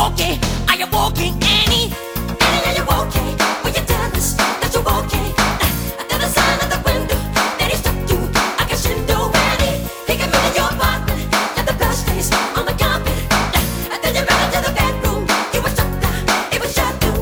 okay? Are you walking, Annie? Annie, are you okay? Will you tell us that you're okay? The other side of the window that he stuck you like a Shindo Annie. He can meet your apartment, let the blood stains on the carpet. And then you ran into the bedroom, you were struck down, it was shut down.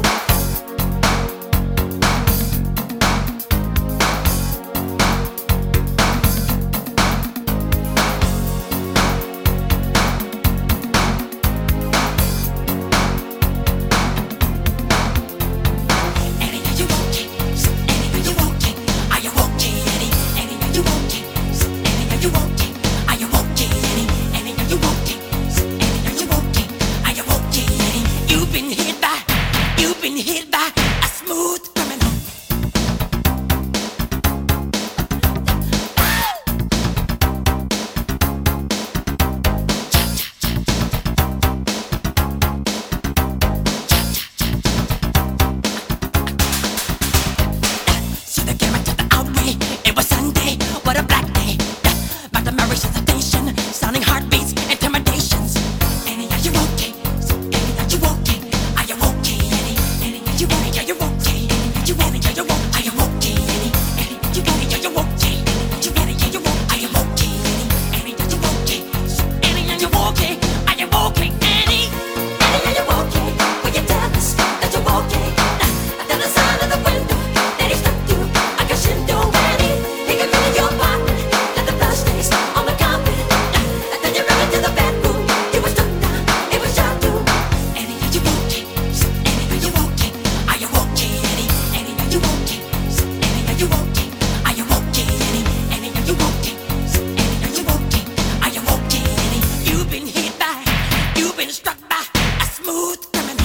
You've been hit by a smooth criminal. See the camera to the outway. It was Sunday, what a black day. Back to marriage hesitation, sounding heartbeats, intimidations. Annie, are you okay? Annie, are you okay? Are you okay, Annie? Annie, are you okay? Are you okay? You Annie, are you okay? Are you okay, Annie? Annie, you Annie, are you okay? You Annie, are you okay? Are you okay, Annie? Annie, are you okay? Annie, are you okay? Are you okay, Annie? Annie, are you okay? Will you tell us that you're okay? The other side of the window that he stuck you like a Shindo Annie. He can meet your apartment, let the blood stains on the carpet. And then you ran into the bedroom, you were struck down, it was shot too. Annie, are you okay? Annie, are you okay? Are you okay, Annie? Annie, are you okay? Annie, are you okay? Are you okay, Annie? Annie, are you okay? Annie, are you okay? Are you okay, Annie? You've been hit by, you've been struck by a smooth criminal.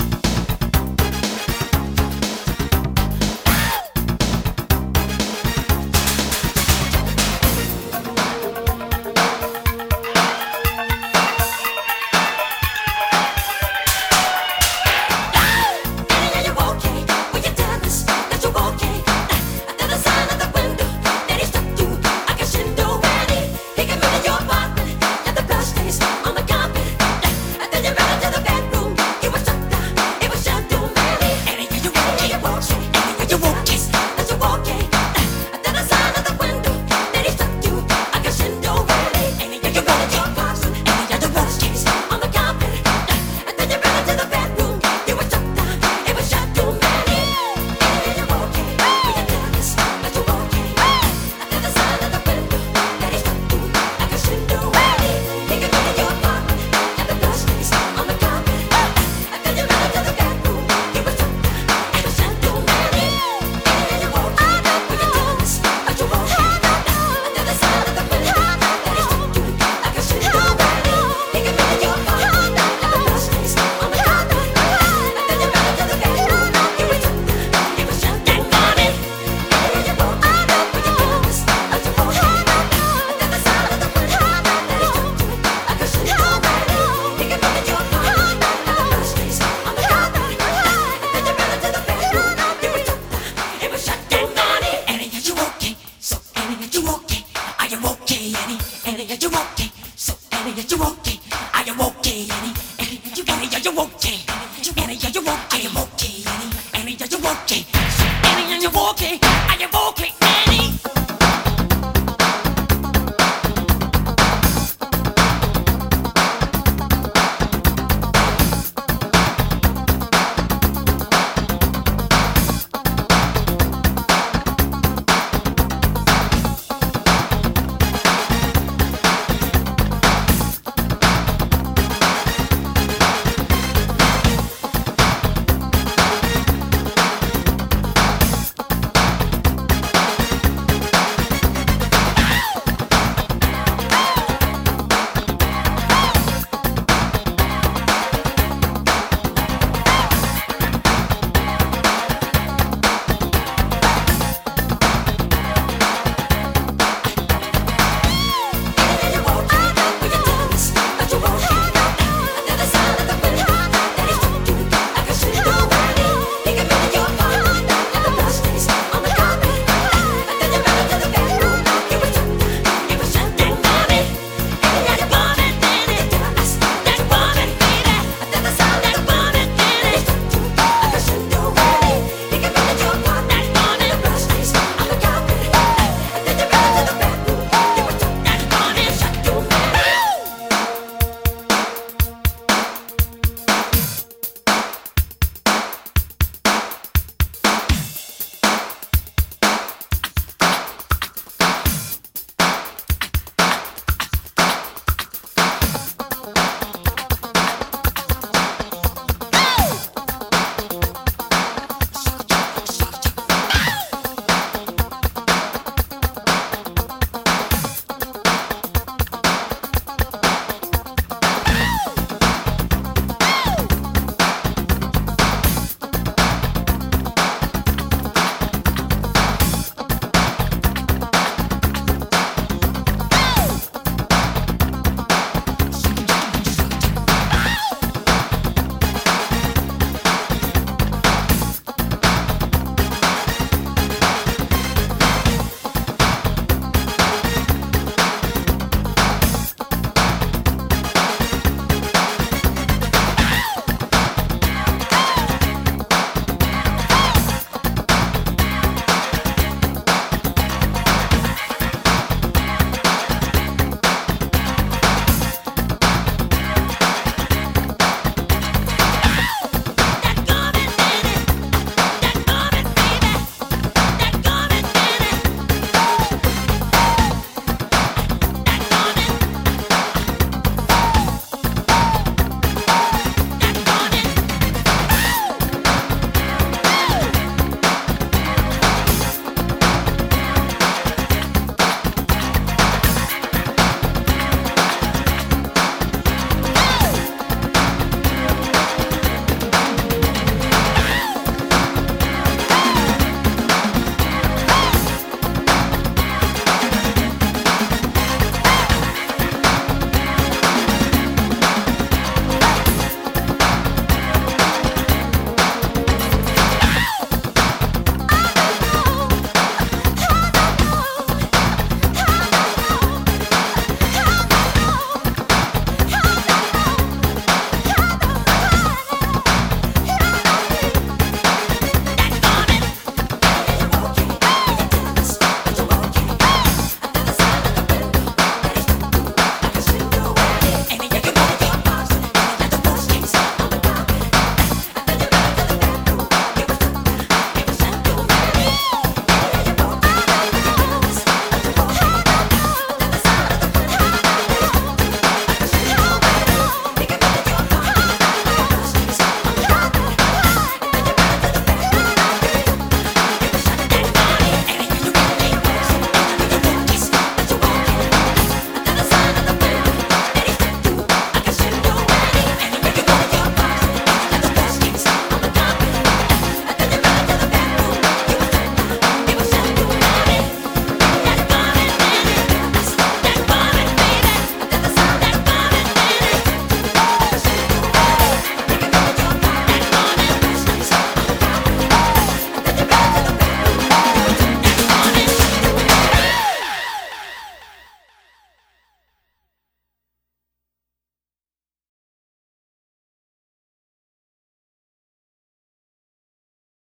Annie, are you okay? Will you tell us that you're okay? The other side of the window that he stuck you like a Shindo Annie. He can meet your apartment, let the blood stains on the carpet. And then you ran into the bedroom, you were struck down, it was shut down, Annie. Annie, are you okay? Annie, are you okay? That you're okay? The other side of the window that he stuck you like a Shindo Annie. Annie, are you okay? Your apartment, Annie, are you okay? On the carpet. And then you ran into the bedroom, you were struck down, it was shut down, Annie. Annie, are you okay? Will you tell us that you're okay? The other side of the window that he stuck you like a Shindo Annie. He can meet your apartment, and the blood stains on the carpet. And then you ran into the bedroom, you were struck down, it was shut down, Annie. Annie, are you okay? Will you tell us that you're okay? The other side of the window that he stuck you like a Shindo Annie. He can meet your apartment, and the blood stains on the carpet. And then you ran into the bedroom, you were struck down, it was shut down, Annie. Annie, are you okay? Will you tell us that you're okay? The other side of the window that he stuck you like a Shindo Annie. He can meet your apartment, and the blood stains on the carpet. And then you ran into the bedroom, you were struck down, it was shut down, Annie. Annie, are you okay? So Annie, are you okay? Are you okay, Annie? Annie, are you okay? So Annie, are you okay? Are you okay, Annie? Annie, are you okay? Annie, are you okay? Annie, are you okay? Are you okay, Annie? Annie, are you okay? So Annie, are you okay?